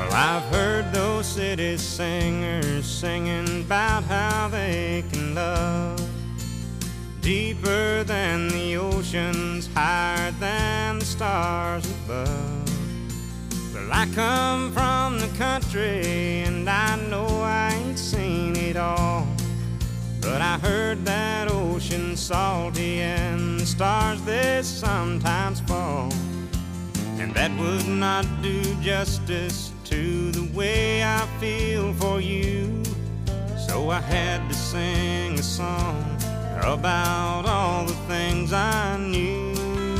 Well, I've heard those city singers singing about how they can love deeper than the oceans, higher than the stars above. Well, I come from the country and I know I ain't seen it all, but I heard that ocean salty and the stars they sometimes fall, and that would not do justice to the way I feel for you. So I had to sing a song about all the things I knew.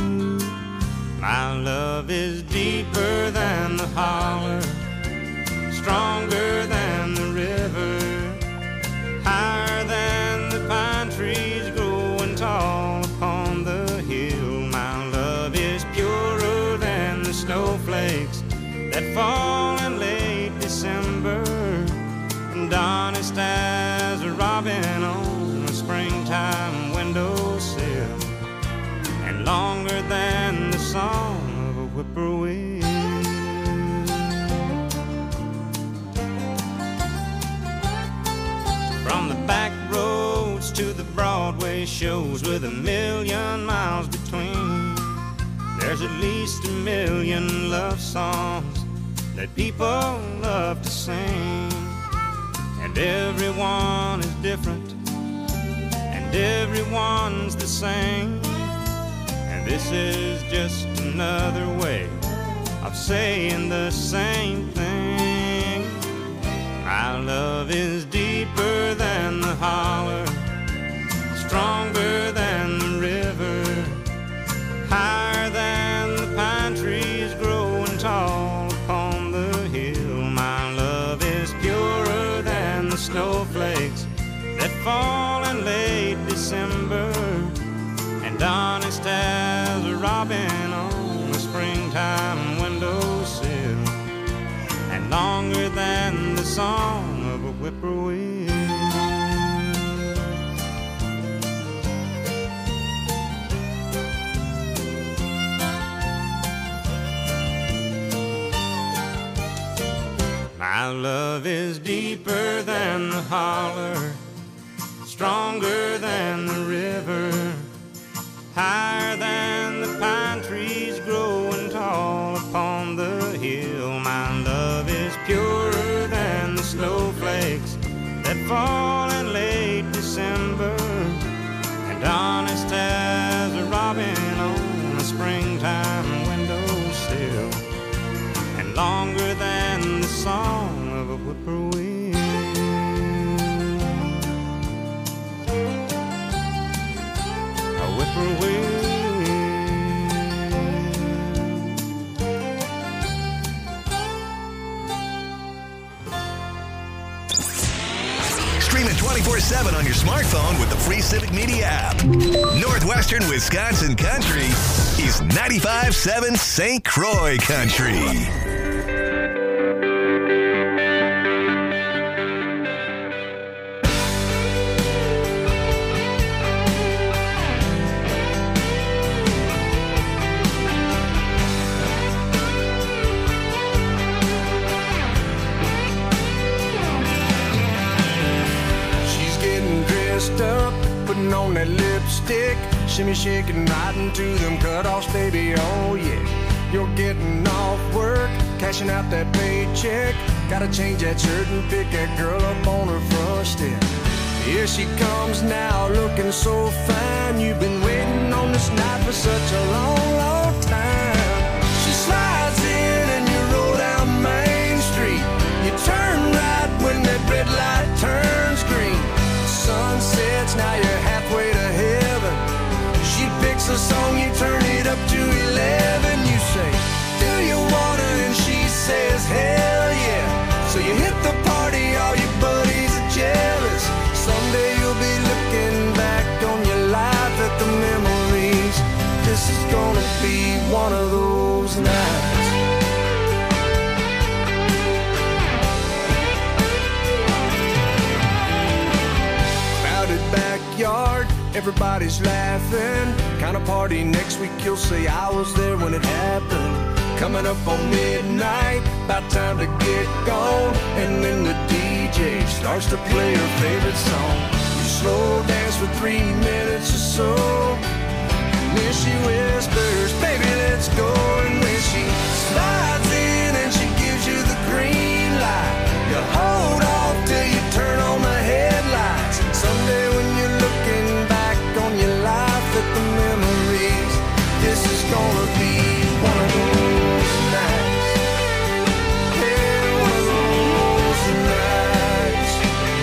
My love is deeper than the holler, stronger than the river, higher than the pine trees growing tall upon the hill. My love is purer than the snowflakes that fall in late December, and honest as a robin on a springtime windowsill, and longer than the song of a whippoorwill. From the back roads to the Broadway shows with 1,000,000 miles between, there's at least 1,000,000 love songs that people love to sing. And everyone is different, and everyone's the same, and this is just another way of saying the same thing. My love is deeper than the holler, stronger than the river, higher than the pine trees growing tall upon the hill. My love is purer than the snowflakes that fall in late December, and honest as a robin on a springtime windowsill, and longer than the song of a whippoorwill. My love is deeper than the holler, stronger than the river, higher than the pine trees growing tall upon the hill. My love is purer than the snowflakes that fall in late December, and honest as a robin on a springtime windowsill, and longer than the song of a whippoorwill. A whippoorwill. Stream it 24/7 on your smartphone with the free Civic Media app. Northwestern Wisconsin Country is 95.7 St. Croix Country. Up, putting on that lipstick, shimmy shaking right into them cutoffs, baby, oh yeah. You're getting off work, cashing out that paycheck, gotta change that shirt and pick that girl up on her front step. Here she comes now, looking so fine, you've been waiting on this night for such a long, long time. She slides in and you roll down Main Street, you turn right when that red light turns green. Sun sets, now you're halfway to heaven. She picks a song, you turn it up to 11. You say, do you wanna? And she says, hell yeah. So you hit the party, all your buddies are jealous. Someday you'll be looking back on your life at the memories. This is gonna be one of those nights. Backyard, everybody's laughing. Kind of party next week, you'll say I was there when it happened. Coming up on midnight, about about time to get gone. And then the DJ starts to play her favorite song. You slow dance for 3 minutes or so, and then she whispers, baby, let's go. And when she slides in and she gives you the green light, you hold off till you turn on the headlights. Someday when you're looking back on your life at the memories, this is gonna be one of those nights. Yeah, one of those nights.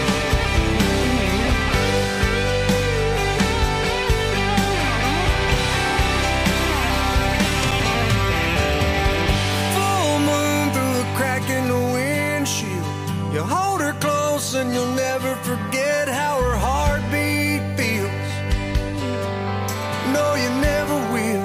Full moon through the crack in the windshield. You hold her close and you'll never forget how her heartbeat feels. No, you never will.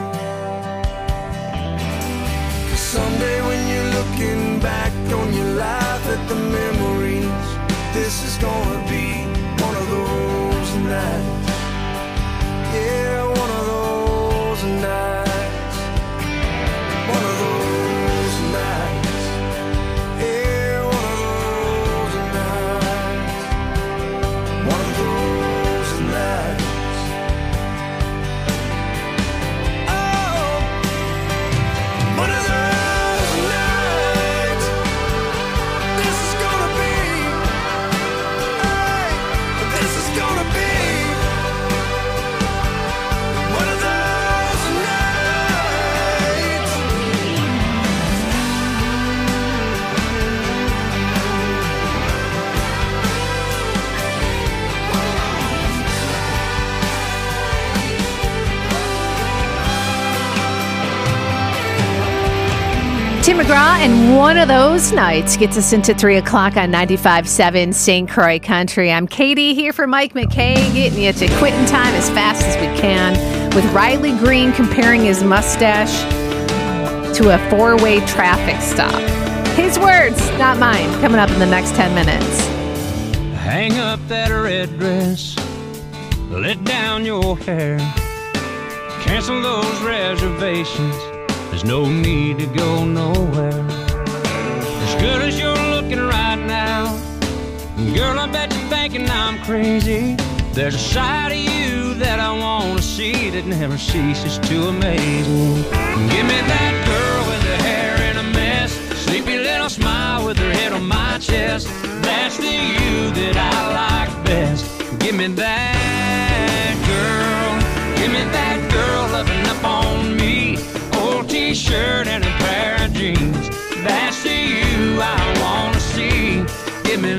'Cause someday when you're looking back on your life at the memories, this is gonna be one of those nights. Yeah, one of those nights. One of those nights. Yeah, one of those nights. One of those nights. Oh, one of those nights. This is gonna be. Hey, this is gonna be one of those nights. Tim McGraw and One of Those Nights gets us into 3 o'clock on 95.7 St. Croix Country. I'm Katie here for Mike McKay, getting you to quitting time as fast as we can, with Riley Green comparing his mustache to a 4-way traffic stop. His words, not mine, coming up in the next 10 minutes. Hang up that red dress, let down your hair, cancel those reservations. There's no need to go nowhere. As good as you're looking right now, girl, I bet you're thinking I'm crazy. There's a side of you that I want to see that never ceases to amaze me. Give me that girl with her hair in a mess, sleepy little smile with her head on my chest. That's the you that I like best. Give me that girl. Give me that girl loving up on me. Old t-shirt and a pair of jeans. That's the you I want to see. Give me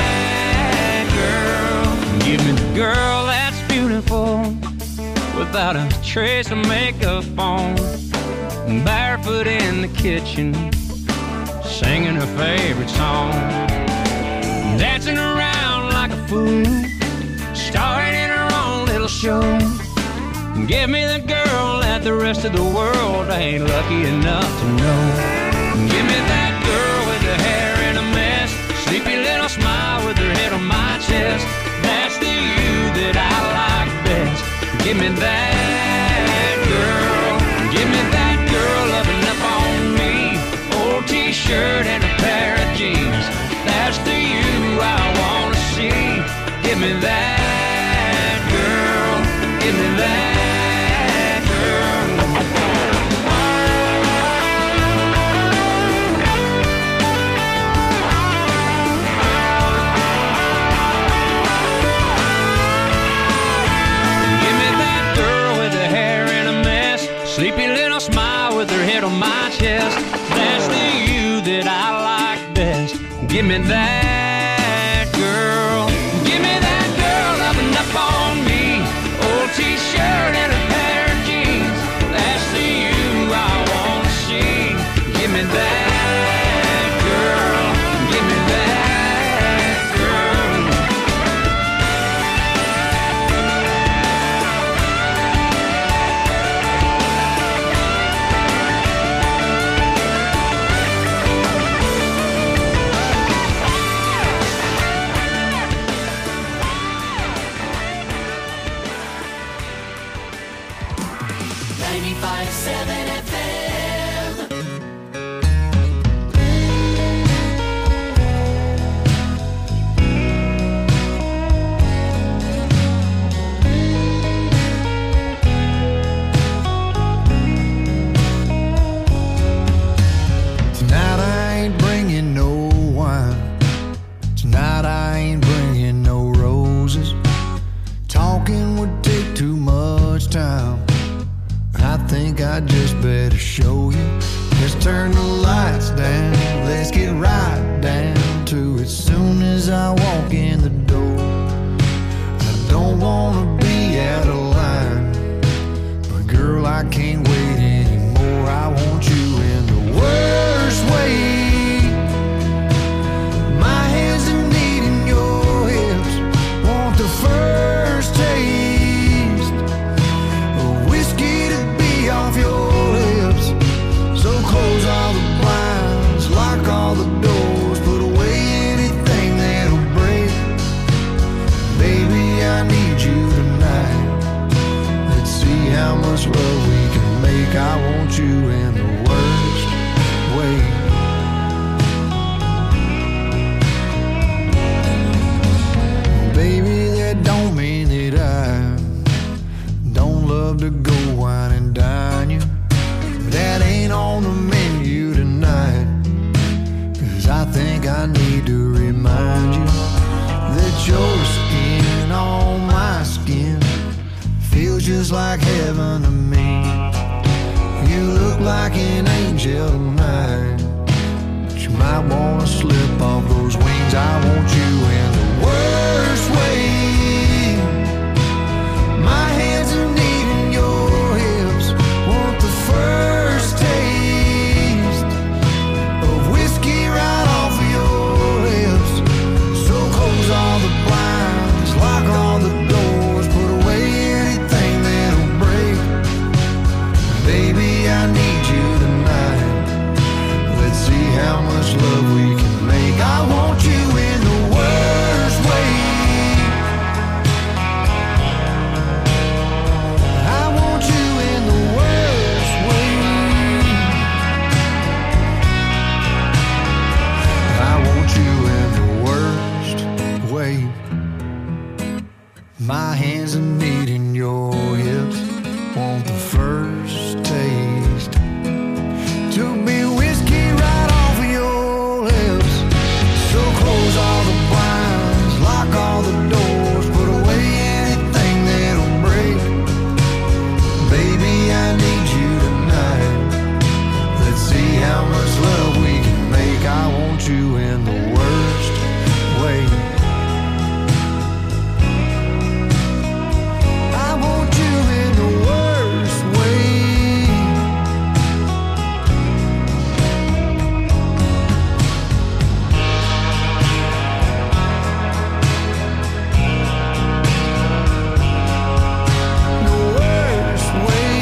that girl. Give me the girl that's beautiful, without a trace of makeup on, barefoot in the kitchen, singing her favorite song, dancing around like a fool, starring in her own little show. Give me the girl that the rest of the world ain't lucky enough to know. Give me that girl with her hair in a mess, sleepy little smile with her head on my chest. That's the you that I like best. Give me that girl. Give me that girl loving up on me. Old t-shirt and a pair of jeans. That's the you I want to see. Give me that girl. Give me that. Sleepy little smile with her head on my chest. That's the you that I like best. Give me that girl. Give me that girl loving up on me. Old t-shirt and a pair of jeans. That's the you I want to see. Give me that girl. Give me that girl. like heaven to me. You look like an angel tonight, but you might wanna slip off those wings. I want you in the worst way. My hands are needing your hips. Want the first taste of whiskey right off of your lips. So close all the blinds, lock all the doors, put away anything that'll break. Baby, I need you tonight. Let's see how much love we can make. I want you in the worst way. I want you in the worst way. I want you in the worst way. My hands are needing your hips. Want the first taste. Took me whiskey right off of your lips. So close all the blinds, lock all the doors, put away anything that'll break. Baby, I need you tonight. Let's see how much love we can make. I want you in the worst way. I want you in the worst way. The worst way.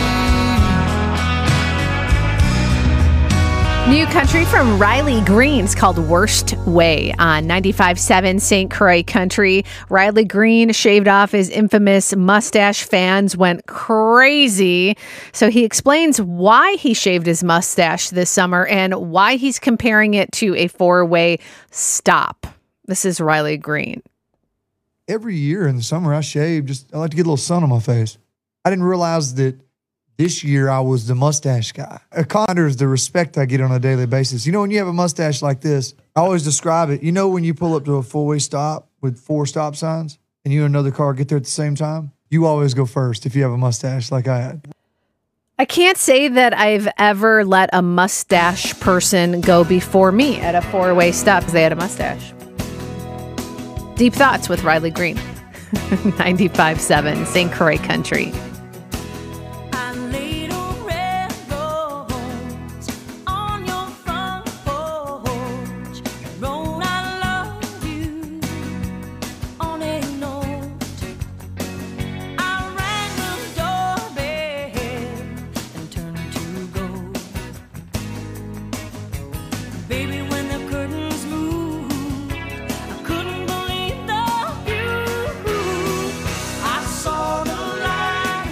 New country from Riley Green. It's called Worst Way on 95.7 St. Croix Country. Riley Green shaved off his infamous mustache. Fans went crazy. So he explains why he shaved his mustache this summer and why he's comparing it to a four-way stop. This is Riley Green. Every year in the summer, I shave. I like to get a little sun on my face. I didn't realize that this year I was the mustache guy. A consider is the respect I get on a daily basis. You know, when you have a mustache like this, I always describe it. You know, when you pull up to a four-way stop with 4 stop signs and you and another car get there at the same time, you always go first if you have a mustache like I had. I can't say that I've ever let a mustache person go before me at a four-way stop because they had a mustache. Deep Thoughts with Riley Green. 95.7 St. Croix Country. I laid a red rose on your front porch, wrote I love you on a note. I rang the doorbell and turned to go. Baby, when the curtains moved, I couldn't believe the view. I saw the light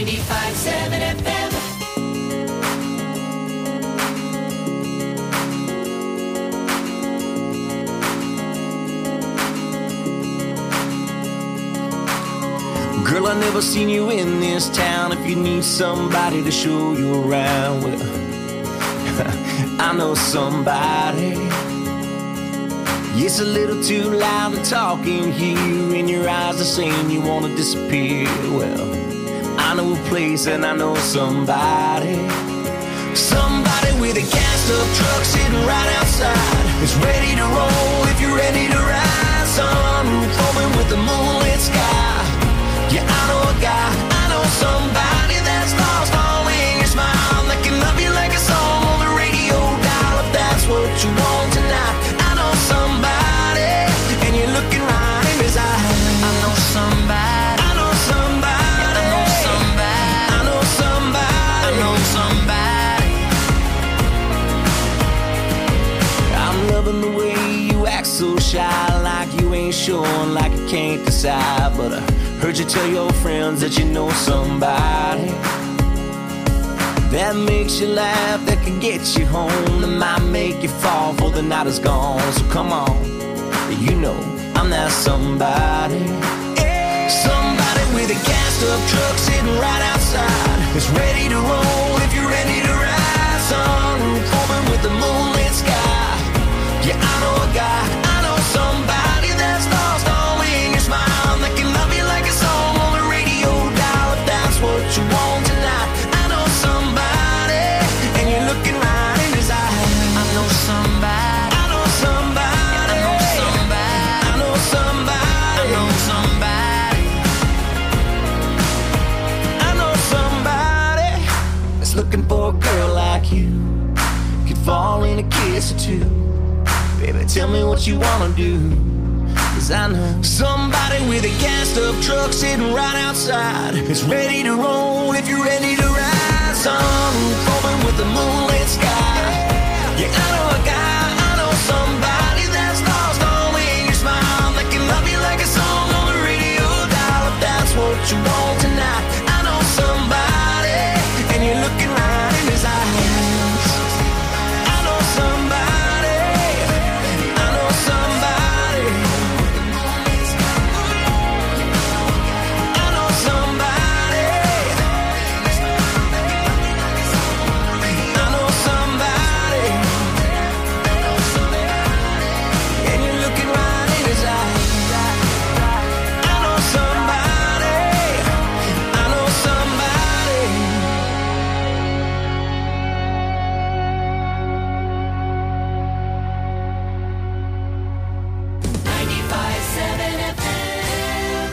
95.7 FM. Girl, I never seen you in this town. If you need somebody to show you around, well, I know somebody. It's a little too loud to talk in here, and your eyes are saying you wanna disappear. Well, I know a place and I know somebody. Somebody with a gassed up truck sitting right outside. It's ready to roll if you're ready to ride. Sunroof open with the moonlit sky. Yeah, I know a guy, I know somebody that's lost all in your smile, that can love you like a song on the radio dial. If that's what you want tonight, I know somebody, and you're looking right in his eyes. I know somebody, I know somebody, I know somebody, I know somebody, I know somebody. I'm loving the way you act so shy, like you ain't sure, like you can't decide, but heard you tell your friends that you know somebody that makes you laugh, that can get you home, that might make you fall for the night is gone. So come on, you know I'm that somebody. Somebody with a gassed up truck sitting right outside. It's ready to roll if you're ready to ride. Sunroof open with the moonlit sky. Yeah, I know a guy, I know somebody that's lost all in your smile, that can love you like a song on the radio dial. If that's what you want tonight, I know somebody, and you're looking right in his eyes. I know somebody, I know somebody, I know somebody, I know somebody, I know somebody, I know somebody that's looking for a girl like you, could fall in a kiss or two. Baby, tell me what you wanna do, 'cause I know somebody with a gassed up truck sitting right outside. It's ready to roll if you're ready to ride. Sunroof open with the moonlit sky. Yeah, I know a guy, I know somebody that's lost all in your smile, that can love you like a song on the radio dial. If that's what you want tonight, I know somebody, and you're looking right in his eyes. I know somebody, I know somebody, I know somebody, I know somebody, and you're looking right in his eyes. I know somebody, I know somebody. 95.7 FM.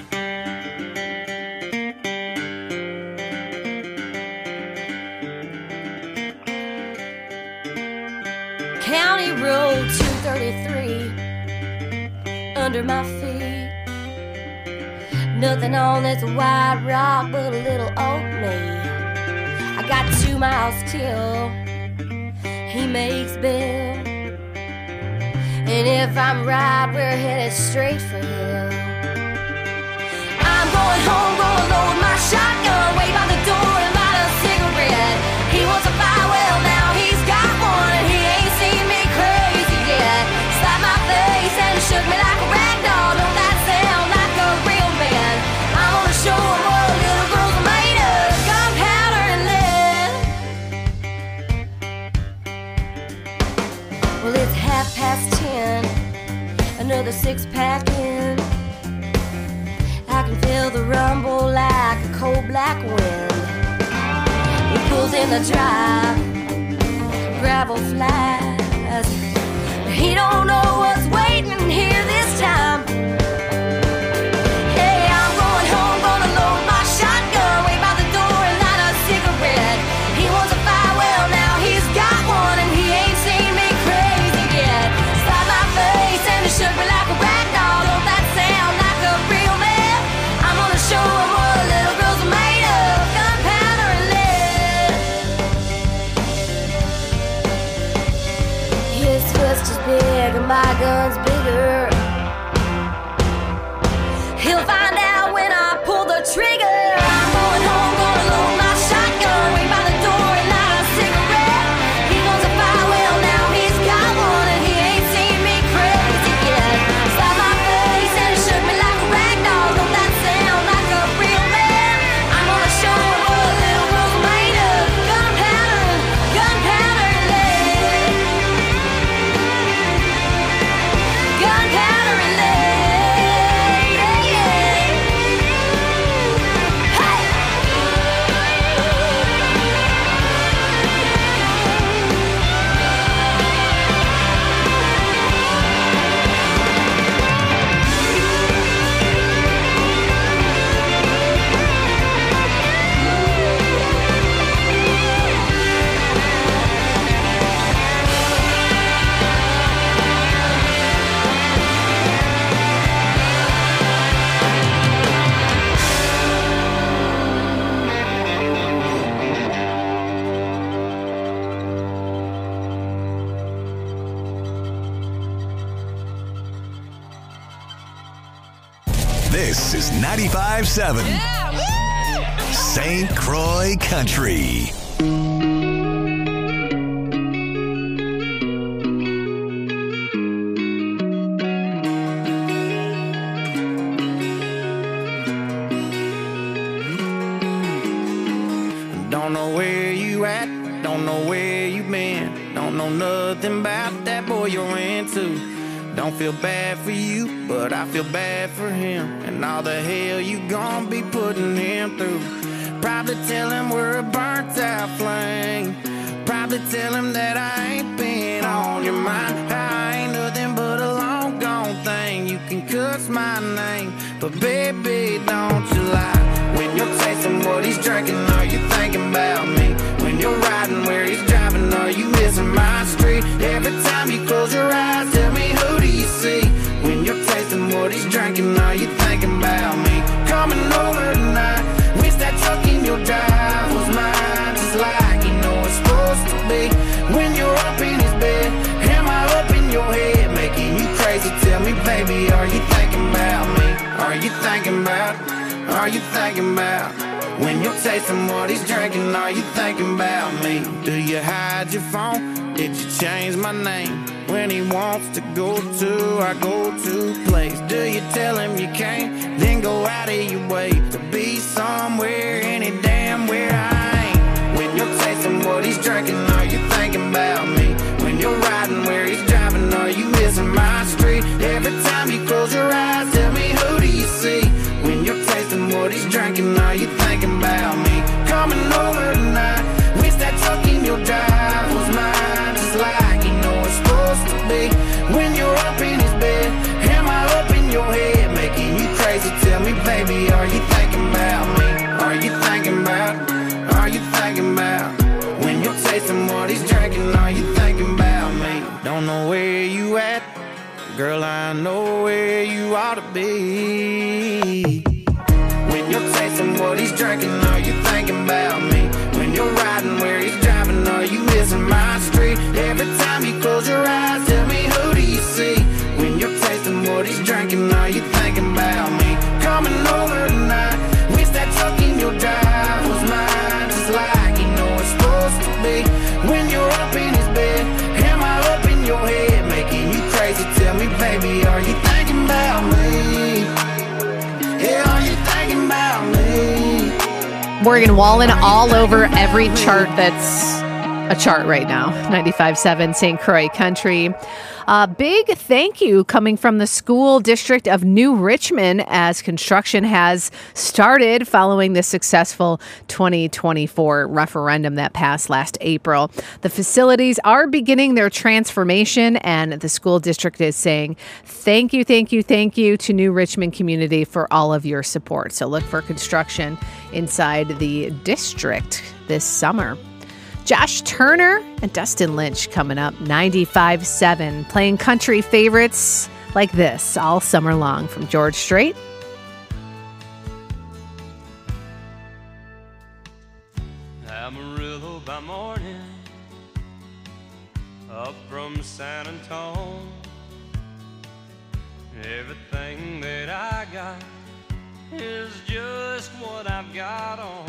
County Road 233 under my feet. Nothing on this white rock but a little old me. I got 2 miles till he makes bail. And if I'm right, we're headed straight for hell. I'm going home, gonna load my shotgun, wait by the door and light a cigarette. He wants a fire, well now he's got one, and he ain't seen me crazy yet. Slapped my face and shook me like a rag doll. Don't that sound like a real man? I'm gonna show him what little girls are made of, gunpowder and lead. Well, it's 10:30, another 6-pack in. I can feel the rumble like a cold black wind. He pulls in the drive, gravel flies. He don't know what's waiting here this time. Hey, I'm going home, gonna load my shotgun, wait by the door and light a cigarette. He wants a fire, well now he's got one, and he ain't seen me crazy yet. Slap my face and it shook me like a rag doll. Don't that sound like a real man? I'm gonna show him what little girls are made of, gunpowder and lead. His fist is big and my gun's bigger. He'll find out when I pull the trigger. I'm going home, This is 95.7 St. Croix Country. Don't know where you at, don't know where you been, don't know nothing about that boy you're into. Don't feel bad for you, but I feel bad for him, and all the hell you gon' be putting him through. Probably tell him we're a burnt out flame, probably tell him that I ain't been on your mind. I ain't nothing but a long gone thing, you can cuss my name, but baby don't you lie. When you're tasting what he's drinking, are you thinking about me? When you're riding where he's driving, are you missing my street? Every time you close your eyes, tell me who do you see? When you're tasting what he's drinking, are you thinking about me? Coming over tonight, wish that truck in your drive was mine, just like you know it's supposed to be. When you're up in his bed, am I up in your head, making you crazy? Tell me, baby, are you thinking about me? Are you thinking about? Are you thinking about? When you're tasting what he's drinking, are you thinking about me? Do you hide your phone? Did you change my name? When he wants to go to our go-to place, do you tell him you can't, then go out of your way to be somewhere, any damn where I ain't? When you're tasting what he's drinking, are you thinking about me? When you're riding where he's driving, are you missing my street? Every time you close your eyes, tell me who do you see? When you're tasting what he's drinking, are you thinking about me? Coming over tonight, wish that truck in your drive was mine, just like you know it's supposed to be. When you're up in his bed, am I up in your head, making you crazy? Tell me, baby, are you thinking about me? Are you thinking about? Are you thinking about? When you're tasting what he's drinking, are you thinking about me? Don't know where you at, girl, I know where you ought to be. When you're tasting what he's drinking, are you thinking about me? When you're riding where he's driving, are you missing my street? Every time you close your eyes, tell me who do you see? When you're tasting what he's drinking, are you thinking about me? Coming over tonight, wish that truck in your drive was mine, just like you know it's supposed to be. When you're up in his bed, am I up in your head, making you crazy? Tell me, baby, are you thinking about me? Yeah, are you thinking about me? Morgan Wallen all over every chart that's a chart right now. 95.7 St. Croix Country. Big thank you coming from the school district of New Richmond as construction has started following the successful 2024 referendum that passed last April. The facilities are beginning their transformation, and the school district is saying thank you to New Richmond community for all of your support. So look for construction inside the district this summer. Josh Turner and Dustin Lynch coming up, 95.7, playing country favorites like this all summer long from George Strait. Amarillo by morning, up from San Antonio. Everything that I got is just what I've got on.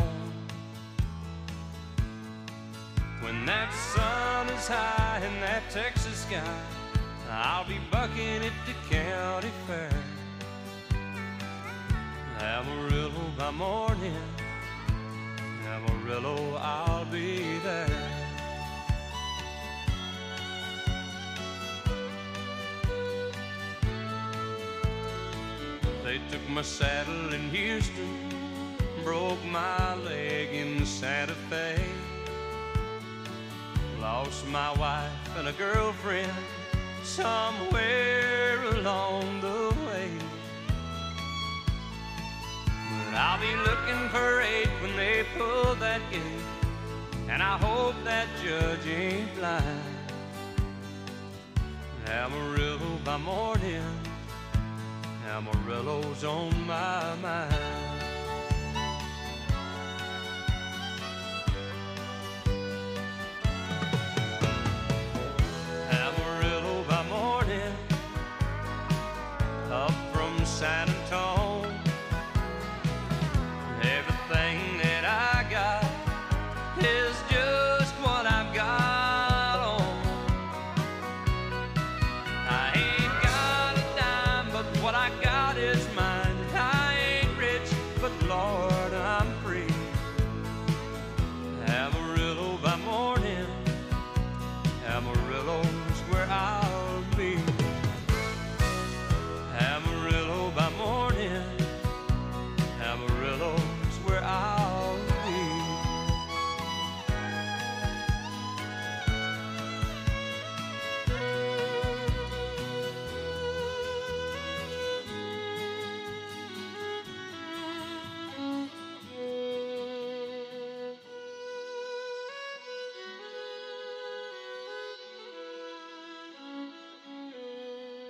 When that sun is high in that Texas sky, I'll be bucking at the county fair. Amarillo by morning, Amarillo, I'll be there. They took my saddle in Houston, broke my leg in Santa Fe. Lost my wife and a girlfriend somewhere along the way. But I'll be looking for 8 when they pull that gate, and I hope that judge ain't blind. Amarillo by morning, Amarillo's on my mind. Amarillo by morning, up from San Antonio.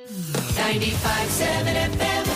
95.7 FM.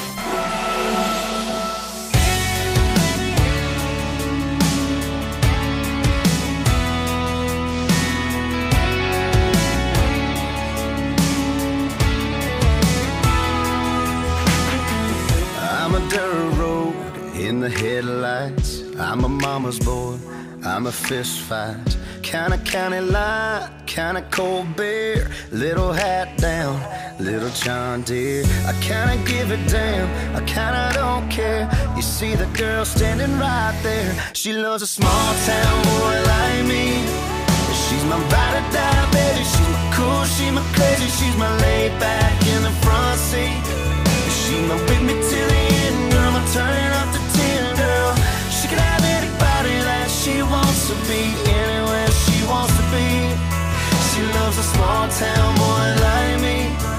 I'm a dirt road in the headlights. I'm a mama's boy. I'm a fist fight. Kinda county line, kinda cold beer. Little hat down, little John Deere. I kinda give a damn, I kinda don't care. You see the girl standing right there. She loves a small town boy like me. She's my ride or die, baby. She's my cool, she's my crazy. She's my laid back in the front seat. She's my with me till the end, girl. I'm turning up the 10, girl. She can have anybody that she wants to be, anywhere she wants to be. She loves a small town boy like me.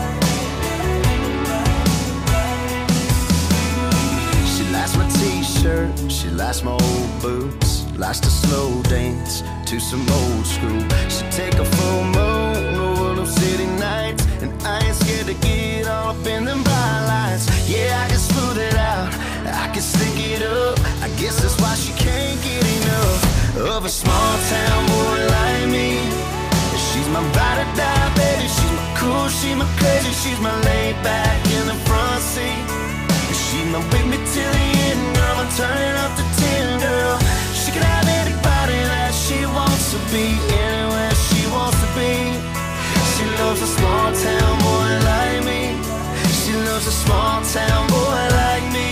She likes my t-shirt, she likes my old boots, likes to slow dance to some old school. She take a full moon over them city nights, and I ain't scared to get all up in them bright lights. Yeah, I can smooth it out, I can stick it up. I guess that's why she can't get enough of a small town boy like me. She's my ride or die, baby. She's my cool, she's my crazy. She's my laid back in the front seat. She's my with me till the end, girl. I'm turning up the 10, girl. She can have anybody that she wants to be, anywhere she wants to be. She loves a small town boy like me. She loves a small town boy like me.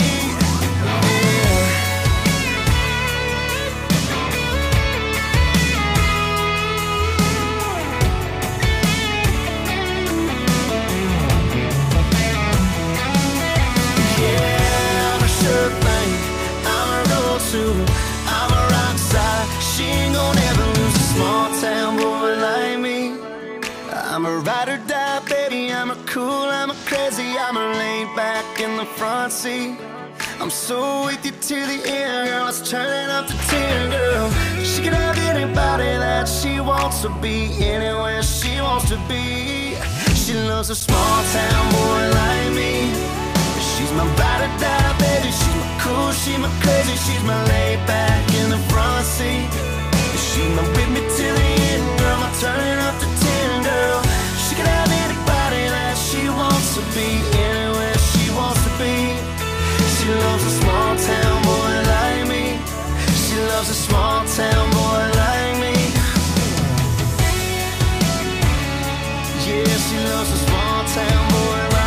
I'm a rock star. She ain't gonna ever lose a small town boy like me. I'm a ride or die, baby. I'm a cool, I'm a crazy. I'm a laid back in the front seat. I'm so with you to the end, girl. Let's turn it up to 10, girl. She can have anybody that she wants to be, anywhere she wants to be. She loves a small town boy like me. She's my ride or die, baby. She's my cool, she's my crazy. She's my laid back in the front seat. She's my with me till the end, girl. I'm turning up to 10, girl. She can have anybody that she wants to be, anywhere she wants to be. She loves a small town boy like me. She loves a small town boy like me. Yeah, she loves a small town boy like me.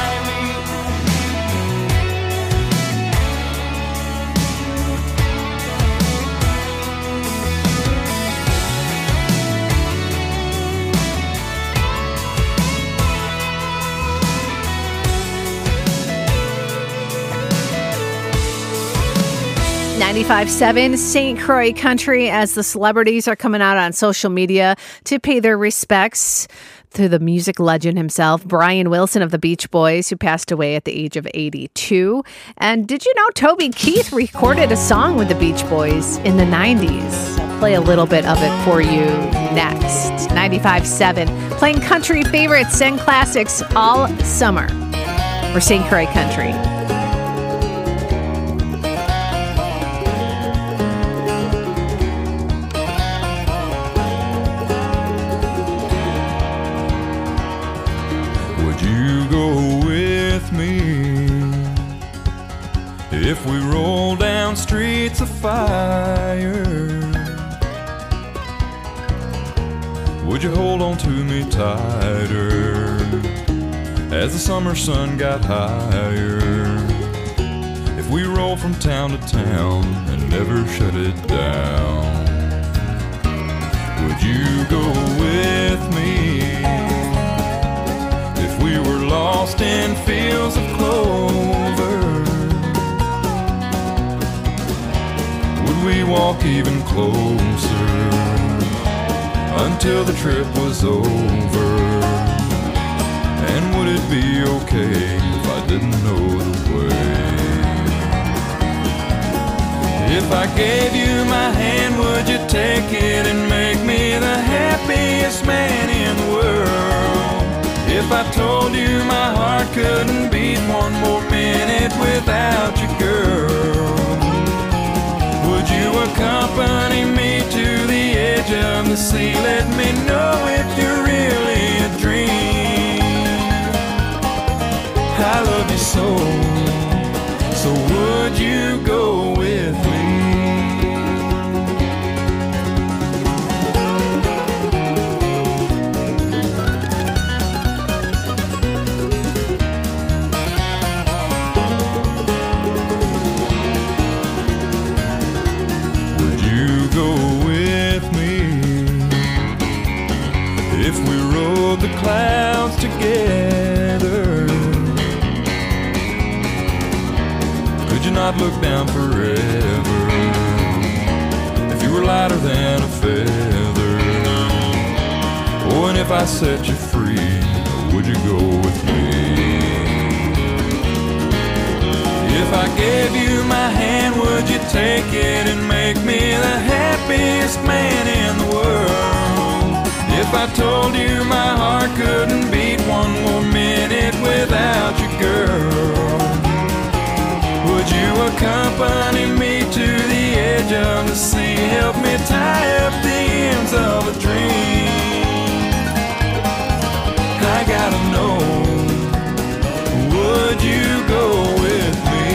95.7 St. Croix Country, as the celebrities are coming out on social media to pay their respects to the music legend himself, Brian Wilson of the Beach Boys, who passed away at the age of 82. And did you know Toby Keith recorded a song with the Beach Boys in the 90s? I'll play a little bit of it for you next. 95.7, playing country favorites and classics all summer for St. Croix Country. If we roll down streets of fire, would you hold on to me tighter as the summer sun got higher? If we roll from town to town and never shut it down, would you go with me? If we were lost in fields of clover, we walk even closer until the trip was over? And would it be okay if I didn't know the way? If I gave you my hand, would you take it and make me the happiest man in the world? If I told you my heart could couldn't beat one more minute without you, girl. Would you accompany me to the edge of the sea? Let me know if you're really a dream. I love you so, so would you go with me? The clouds together, could you not look down forever? If you were lighter than a feather, oh, and if I set you free, would you go with me? If I gave you my hand, would you take it and make me the happiest man in the world? If I told you my heart couldn't beat one more minute without you, girl, would you accompany me to the edge of the sea? Help me tie up the ends of a dream. I gotta know, would you go with me?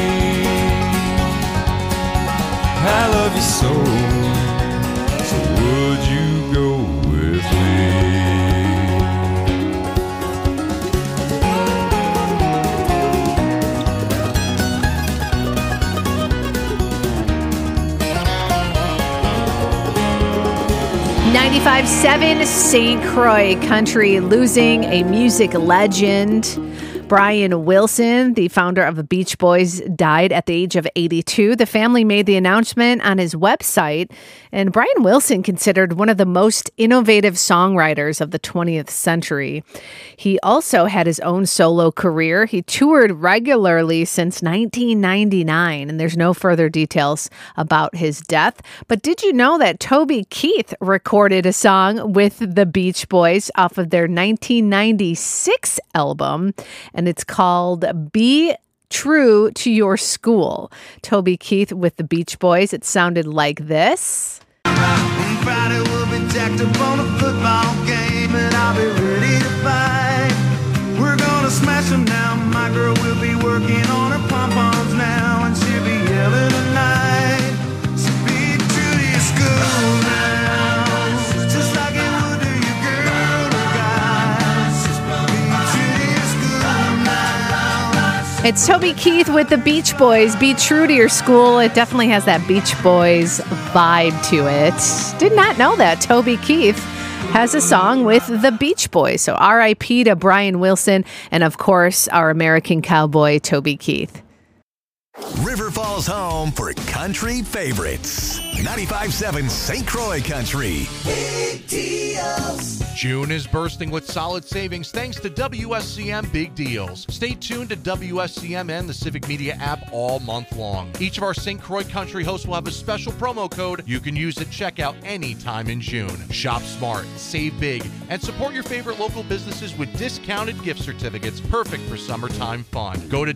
I love you so, so would you go with me? 95.7 St. Croix Country losing a music legend. Brian Wilson, the founder of the Beach Boys, died at the age of 82. The family made the announcement on his website, and Brian Wilson considered one of the most innovative songwriters of the 20th century. He also had his own solo career. He toured regularly since 1999, and there's no further details about his death. But did you know that Toby Keith recorded a song with the Beach Boys off of their 1996 album? And it's called Be True to Your School. Toby Keith with the Beach Boys. It sounded like this. On Friday we'll be jacked up on a football game, and I'll be ready to fight. We're gonna smash them now. My girl will be working on her pom-poms now, and she'll be yelling tonight. So be true to your school now, just like it would to your girl or guys. Be true to your school now. It's Toby Keith with the Beach Boys. Be true to your school. It definitely has that Beach Boys vibe to it. Did not know that Toby Keith has a song with the Beach Boys. So R.I.P. to Brian Wilson and, of course, our American cowboy, Toby Keith. River Falls home for country favorites. 95.7 St. Croix Country. Big deals. June is bursting with solid savings thanks to WSCM Big Deals. Stay tuned to WSCM and the Civic Media app all month long. Each of our St. Croix Country hosts will have a special promo code you can use at checkout anytime in June. Shop smart, save big, and support your favorite local businesses with discounted gift certificates perfect for summertime fun. Go to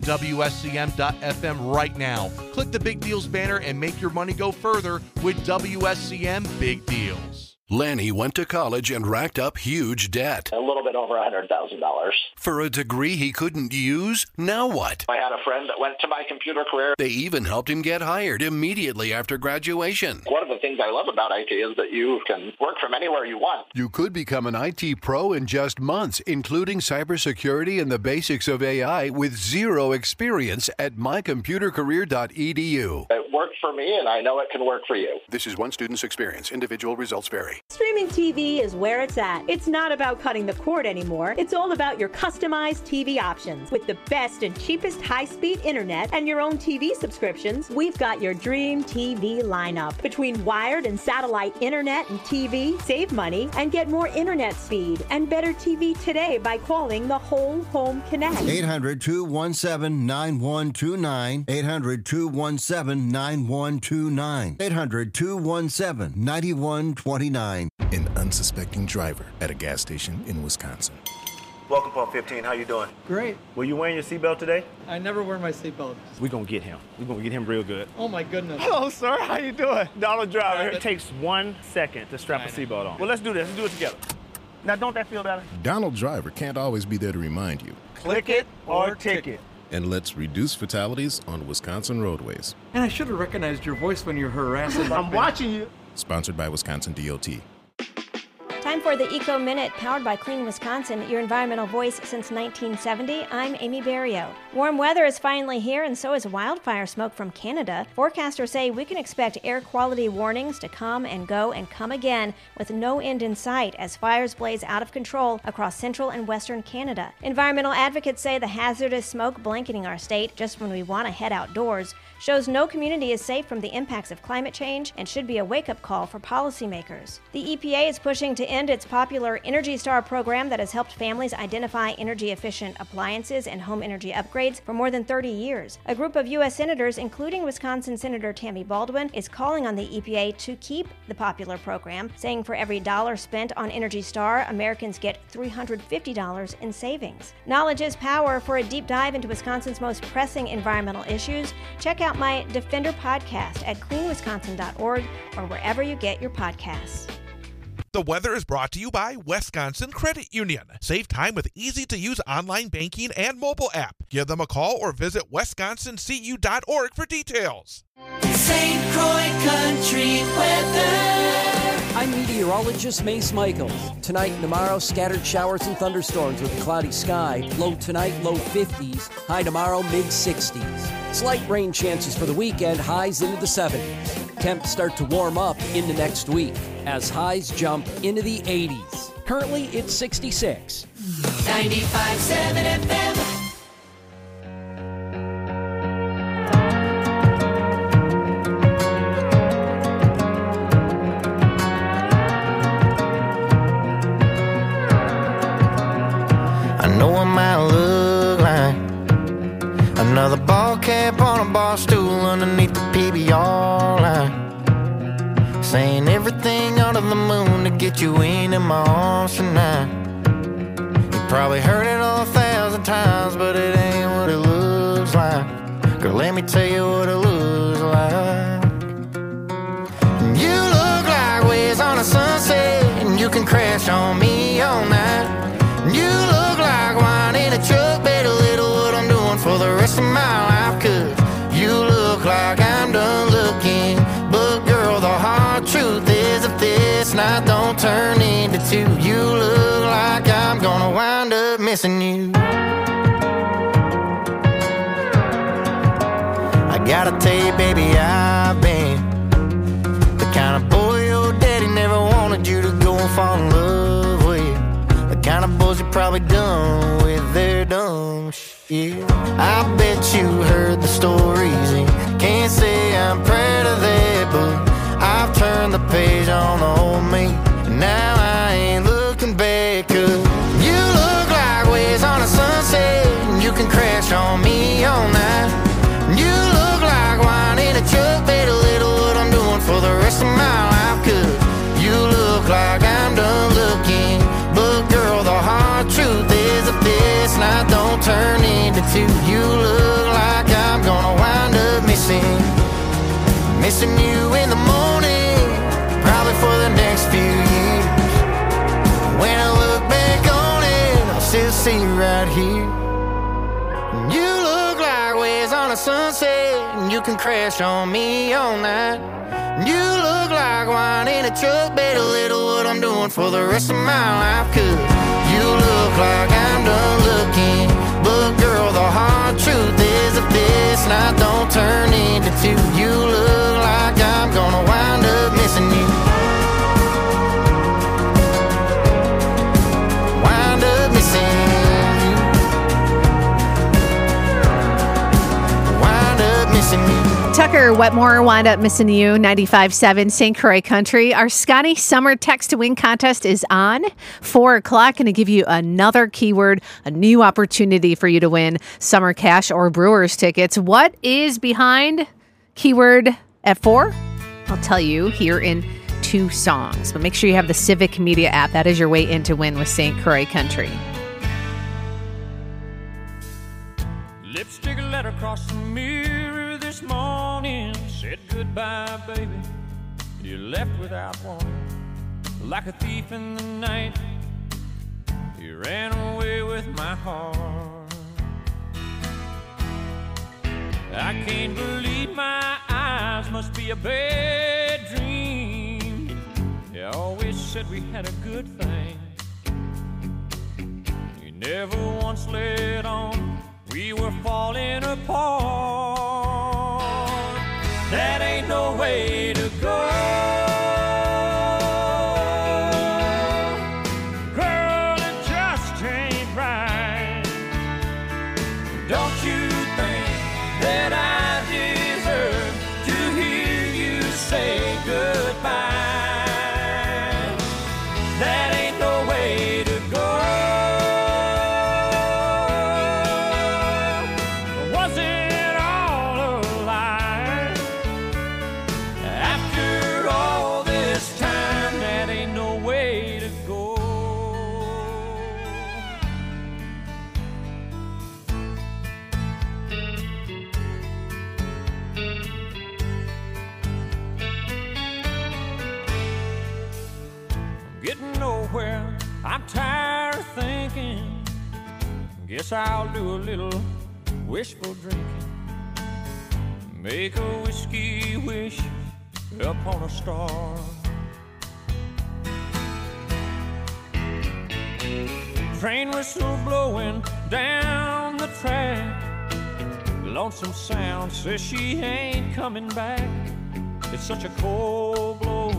WSCM.FM right now. Click the Big Deals banner and make your money go further with WSCM Big Deals. Lanny went to college and racked up huge debt. A little bit over $100,000. For a degree he couldn't use? Now what? I had a friend that went to my computer career. They even helped him get hired immediately after graduation. One of the things I love about IT is that you can work from anywhere you want. You could become an IT pro in just months, including cybersecurity and the basics of AI with zero experience at mycomputercareer.edu. It worked for me, and I know it can work for you. This is one student's experience. Individual results vary. Streaming TV is where it's at. It's not about cutting the cord anymore. It's all about your customized TV options. With the best and cheapest high-speed internet and your own TV subscriptions, we've got your dream TV lineup. Between wired and satellite internet and TV, save money and get more internet speed and better TV today by calling the Whole Home Connect. 800-217-9129. 800-217-9129. 800-217-9129. An unsuspecting driver at a gas station in Wisconsin. Welcome, Pump 15. How you doing? Great. Were you wearing your seatbelt today? I never wear my seatbelt. We're going to get him. We're going to get him real good. Oh, my goodness. Hello, sir. How you doing? Donald Driver. It takes 1 second to strap a seatbelt on. Well, let's do this. Let's do it together. Now, don't that feel better? Donald Driver can't always be there to remind you. Click it or ticket. And let's reduce fatalities on Wisconsin roadways. And I should have recognized your voice when you're harassing. I'm watching you. Sponsored by Wisconsin DOT. Time for the Eco Minute, powered by Clean Wisconsin, your environmental voice since 1970. I'm Amy Barrio. Warm weather is finally here, and so is wildfire smoke from Canada. Forecasters say we can expect air quality warnings to come and go and come again with no end in sight as fires blaze out of control across central and western Canada. Environmental advocates say the hazardous smoke blanketing our state just when we want to head outdoors shows no community is safe from the impacts of climate change and should be a wake-up call for policymakers. The EPA is pushing to end its popular Energy Star program that has helped families identify energy-efficient appliances and home energy upgrades for more than 30 years. A group of U.S. senators, including Wisconsin Senator Tammy Baldwin, is calling on the EPA to keep the popular program, saying for every dollar spent on Energy Star, Americans get $350 in savings. Knowledge is power. For a deep dive into Wisconsin's most pressing environmental issues, check out my Defender podcast at cleanwisconsin.org or wherever you get your podcasts. The weather is brought to you by Wisconsin Credit Union. Save time with easy-to-use online banking and mobile app. Give them a call or visit wisconsincu.org for details. St. Croix Country Weather. I'm meteorologist Mace Michaels. Tonight and tomorrow, scattered showers and thunderstorms with a cloudy sky. Low tonight, low 50s. High tomorrow, mid-60s. Slight rain chances for the weekend, highs into the 70s. Temps start to warm up into next week as highs jump into the 80s. Currently, it's 66. 95.7 FM. I know I might look like another ball cap on a bar stool underneath the PBR line, saying everything under the moon to get you in my arms tonight. You probably heard it 1,000 times, but it ain't what it looks like. Girl, let me tell you what it looks like. You look like waves on a sunset, and you can crash on me all night. You look like wine in a truck, better little what I'm doing for the rest of my life. Cause you look like I'm done looking, but girl, the hard truth is if this night don't turn into two, you look like I'm gonna wind up missing you. I gotta tell you, baby, I've been the kind of boy your daddy never wanted you to go and fall in love with. Kind of boys you probably done with their dumb shit. I bet you heard the stories and can't say I'm proud of that, but I've turned the page on the old me, and now I ain't looking back. Cause you look like waves on a sunset, and you can crash on me all night. You look like wine in a truck, better little what I'm doing for the rest of my life. Cause you look like I'm done looking, but girl, the hard truth is if this night don't turn into two, you look like I'm gonna wind up missing you in the morning, probably for the next few years. When I look back on it, I'll still see you right here. You look like waves on a sunset, and you can crash on me all night. You look like wine in a truck, better little what I'm doing for the rest of my life. Cause you look like I'm done looking, but girl, the hard truth is if this night don't turn into two, you look like I'm gonna wind up missing you. Wind up missing you. Wind up missing you. Tucker Wetmore, Wind Up Missing You, 95.7 St. Croix Country. Our Scotty Summer Text to Win contest is on 4 o'clock. Going to give you another keyword, a new opportunity for you to win summer cash or Brewers tickets. What is behind keyword at 4? I'll tell you here in 2 songs. But make sure you have the Civic Media app. That is your way in to win with St. Croix Country. Lipstick letter across the mirror this morning said goodbye, baby. You left without warning, like a thief in the night. You ran away with my heart. I can't believe my eyes, must be a bad dream. You always said we had a good thing. You never once let on we were falling apart. That ain't no way to go. Girl, it just ain't right. Don't you think that I deserve to hear you say goodbye? That ain't no way to go. Was it all a lie? After all this time, that ain't no way to go. Getting nowhere, I'm tired of thinking. Guess I'll do a little wishful drinking. Make a whiskey wish upon a star. Train whistle blowing down the track. Lonesome Sound says she ain't coming back. It's such a cold blow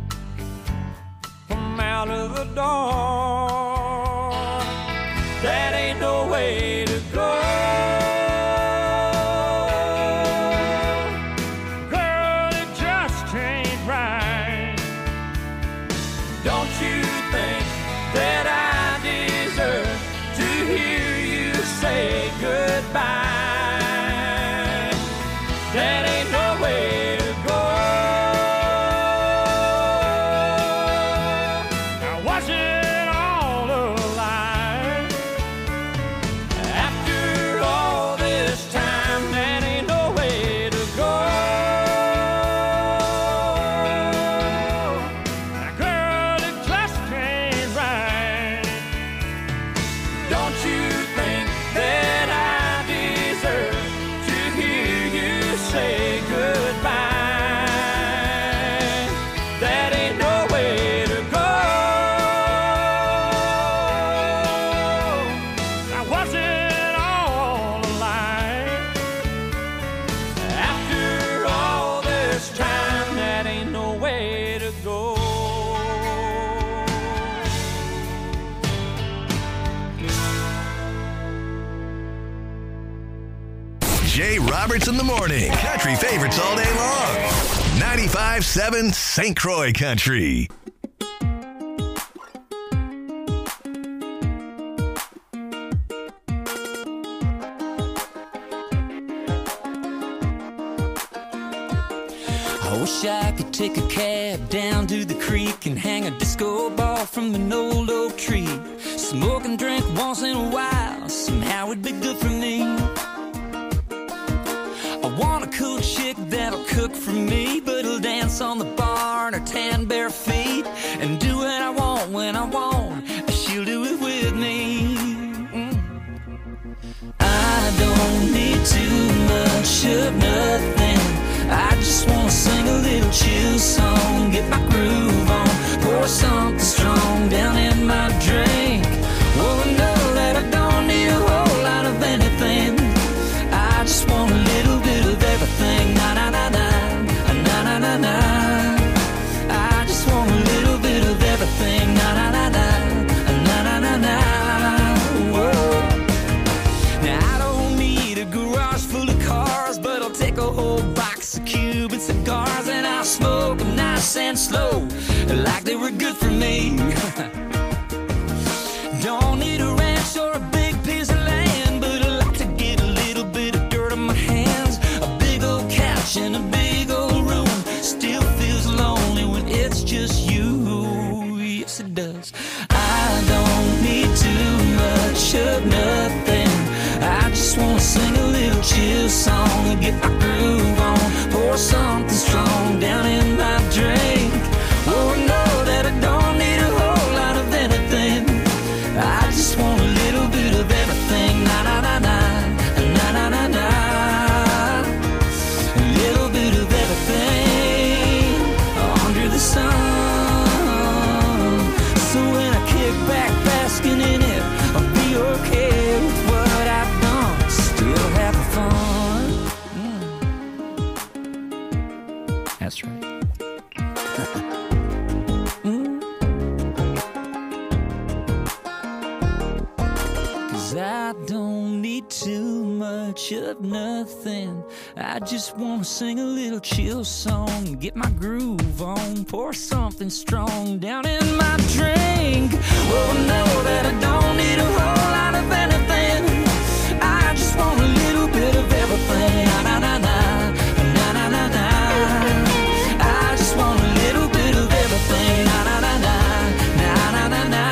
from out of the dark. That ain't no way to go. Girl, it just ain't right. Don't you think that I deserve to hear you say goodbye? That ain't no way to go. Now was it all a lie? After all this time, that ain't no way to go. Now girl, it just ain't right. Don't you think that I deserve to hear you say goodbye? That ain't no way to go. Now was it all a lie? After all this time, that ain't no way to go. Jay Roberts in the morning. Country favorites all day long. 95.7 St. Croix Country. I wish I could take a cab down to the creek and hang a disco ball from an old oak tree. Smoke and drink once in a while, somehow it'd be good for me. I want a cool chick that'll cook for me, but will dance on the bar in her tan bare feet and do what I want when I want. She'll do it with me. I don't need too much of nothing. I just wanna sing a little chill song, get my groove on, pour something strong down in my drink. Well, I know that I don't need a whole lot of anything. I just want a little bit of everything. Na na na na, na na na na. I just want a little bit of everything. Na na na na, na na na na. Whoa. Now I don't need a garage full of cars, but I'll take a whole box of Cuban cigars and I'll smoke them nice and slow, like they were good for me. Don't need a ranch or a big piece of land, but I like to get a little bit of dirt on my hands. A big old couch in a big old room still feels lonely when it's just you. Yes, it does. I don't need too much of nothing. I just wanna sing a little little chill song and get my groove on. Pour something strong down in my drink. Oh, know that I don't need a whole lot of anything. I just want a little bit of everything. Na na na na, na na na na. A little bit of everything under the sun. So when I kick back basking in it, I'll be okay with what I've done. Still having fun. That's right. I don't need too much of nothing. I just wanna sing a little chill song, get my groove on, pour something strong down in my drink. Oh, know that I don't need a whole lot of anything. I just want a little bit of everything. Na na na na, na na na na. I just want a little bit of everything. Na na na na, na na na na.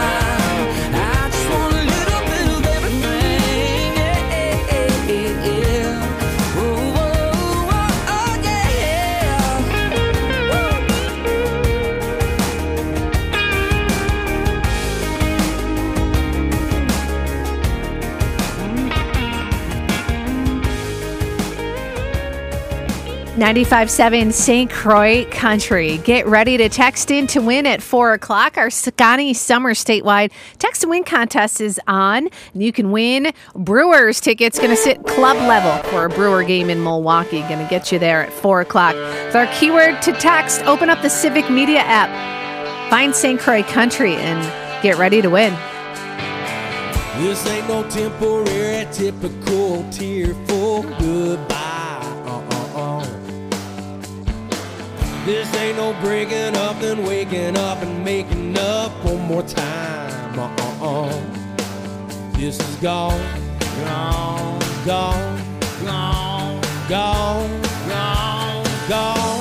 .95.7 St. Croix Country. Get ready to text in to win at 4 o'clock. Our Scotty Summer Statewide Text to Win contest is on. And you can win Brewers tickets. Going to sit club level for a Brewer game in Milwaukee. Going to get you there at 4 o'clock. With our keyword to text, open up the Civic Media app. Find St. Croix Country and get ready to win. This ain't no temporary, typical, tearful goodbye. This ain't no breaking up and waking up and making up one more time. This is gone, gone, gone, gone, gone, gone, gone.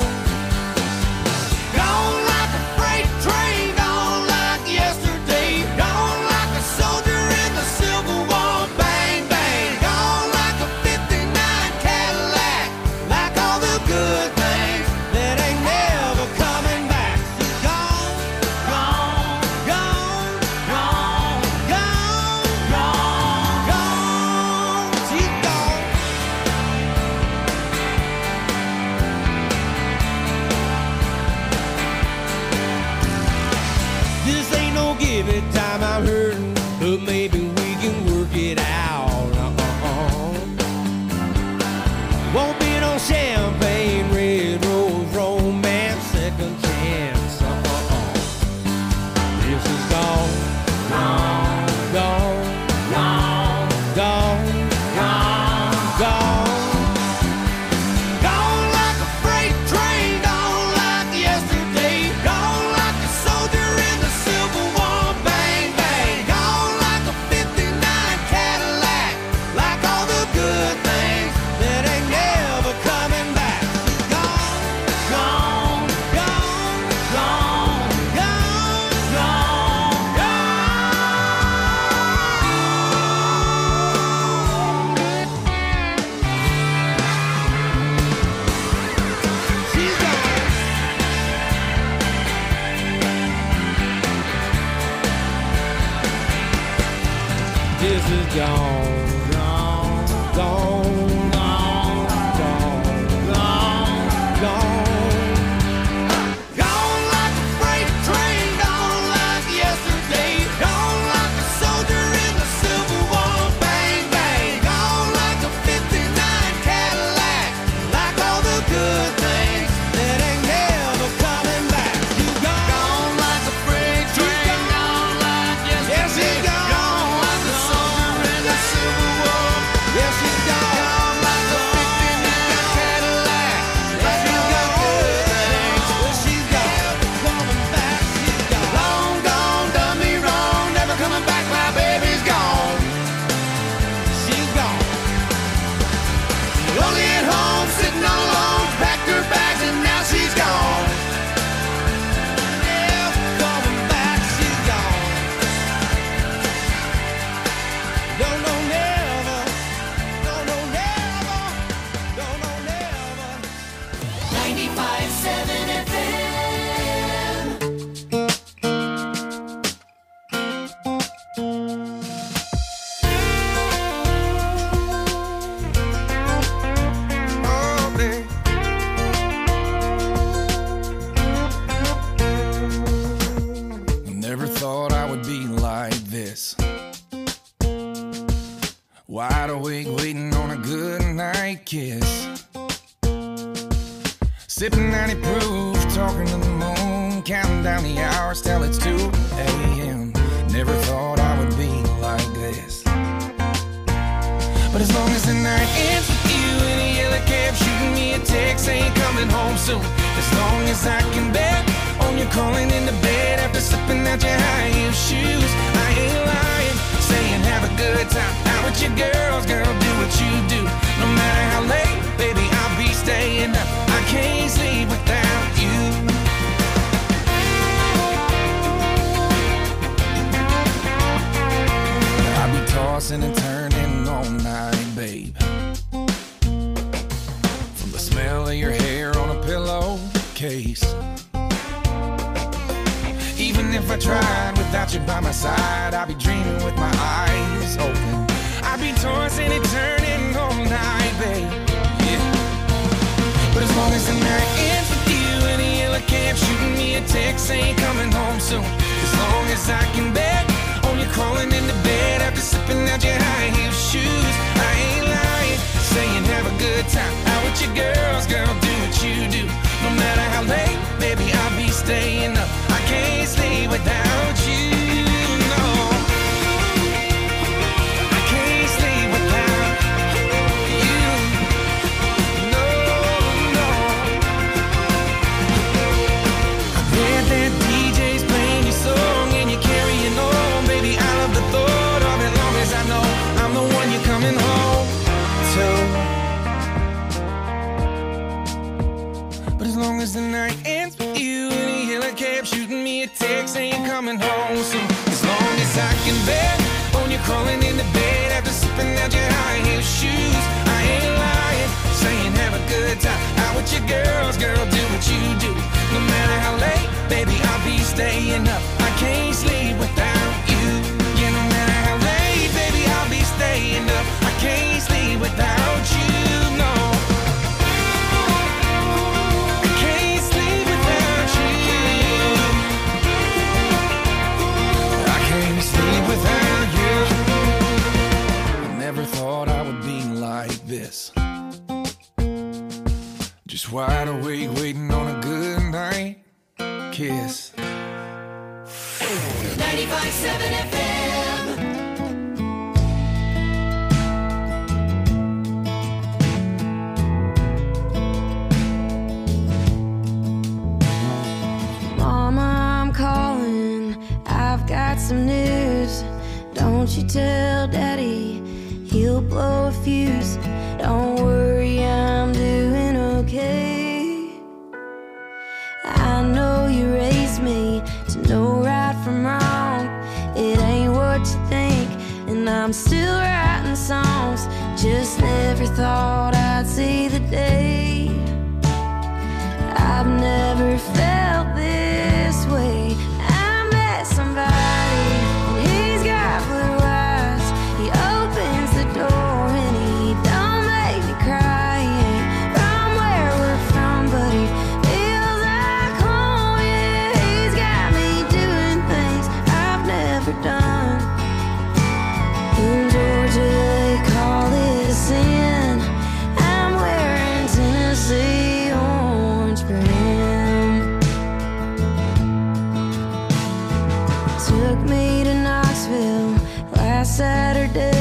Gone like a freight train, gone like yesterday, gone like a soldier in the Civil War. Bang, bang, gone like a 59 Cadillac, like all the good things that ain't never coming back. Gone, gone, gone, gone, gone, gone, gone. She's gone. This ain't no give it time, I'm hurting, but maybe we can work it out. Won't be no champagne, red rose, romance, second chance. This is gone, gone, gone, gone, gone, gone, gone. Gone like a freight train, gone like yesterday, gone like a soldier in the Civil War. Bang, bang, gone like a 59 Cadillac, like all the good things that ain't never coming back. Gone, gone, gone, gone, gone, gone, gone. She's gone. This is gone, gone, gone, gone, gone, gone, gone. Gone like a freight train, gone like yesterday, gone like a soldier in the Civil War. Bang, bang, gone like a 59 Cadillac, like all the good things that ain't never coming back. You gone like a freight train, gone like yesterday, gone like a soldier in the Civil War. Yes, she's gone. Wide awake, waiting on a good night kiss. Sipping 90 proof, talking to the moon, counting down the hours till it's 2 a.m. Never thought I would be like this. But as long as the night ends with you in a yellow cab, shooting me a text saying coming home soon. As long as I can bet on you calling into bed after slipping out your high heel shoes. I ain't lying, saying have a good time out with your girls, girl, do what you do. No matter how late, baby, I'll be staying up. I can't sleep without you. I'll be tossing and turning all night, babe. From the smell of your hair on a pillowcase. Even if I tried without you by my side, I'd be dreaming with my eyes open. I'd be tossing and turning all night, babe. Yeah. But as long as the night ends with you in a yellow cab, shooting me a text saying coming home soon. As long as I can bet on you crawling into bed after slipping out your high heel shoes. I ain't lying, saying have a good time out with your girls, girl, do what you do. No matter how late, baby, I'll be staying up. I can't sleep without you, no. I can't sleep without you, no, no. I bet that DJ's playing your song and you're carrying on, baby. I love the thought of it, long as I know I'm the one you're coming home to. But as long as the night ends with you in a yellow cab, shooting me a text saying coming home soon. As long as I can bet on you crawling into bed after slipping out your high heel shoes. I ain't lying, saying have a good time out with your girls, girl, do what you do. No matter how late, baby, I'll be staying up. I can't sleep without you. Yeah, no matter how late, baby, I'll be staying up. I can't sleep without you, no. Without you, I never thought I would be like this. Just wide awake, waiting on a good night kiss. 95.7 FM. Mama, I'm calling. I've got some news. Don't you tell Daddy, he'll blow a fuse. Don't worry, I'm doing okay. I know you raised me to know right from wrong. It ain't what you think, and I'm still writing songs. Just never thought I'd see the day. I've never felt this way. I met somebody, and he's got blue eyes. He opens the door and he don't make me cry. He ain't from where we're from, but he feels like home. Yeah, he's got me doing things I've never done. In Georgia they call it a sin. I'm wearing Tennessee orange for him. Took me to Knoxville last Saturday.